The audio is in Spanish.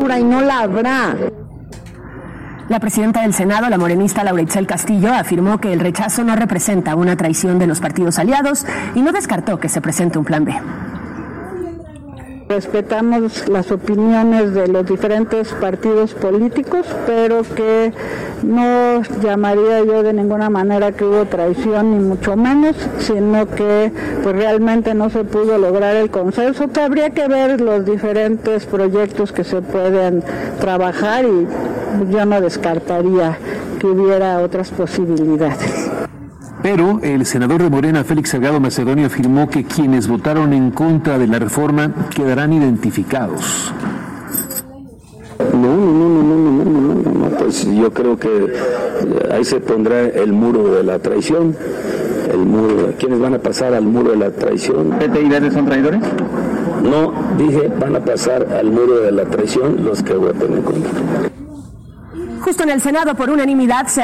y no la habrá. La presidenta del Senado, la morenista Laura Itzel Castillo, afirmó que el rechazo no representa una traición de los partidos aliados y no descartó que se presente un plan B. Respetamos las opiniones de los diferentes partidos políticos, pero que no llamaría yo de ninguna manera que hubo traición, ni mucho menos, sino que pues realmente no se pudo lograr el consenso, que habría que ver los diferentes proyectos que se pueden trabajar y yo no descartaría que hubiera otras posibilidades. Pero el senador de Morena, Félix Salgado Macedonio, afirmó que quienes votaron en contra de la reforma quedarán identificados. No, pues yo creo que ahí se pondrá el muro de la traición, el muro. ¿Quiénes van a pasar al muro de la traición? ¿PT y Verde son traidores? No, dije, van a pasar al muro de la traición los que voten en contra. Justo en el Senado, por unanimidad, se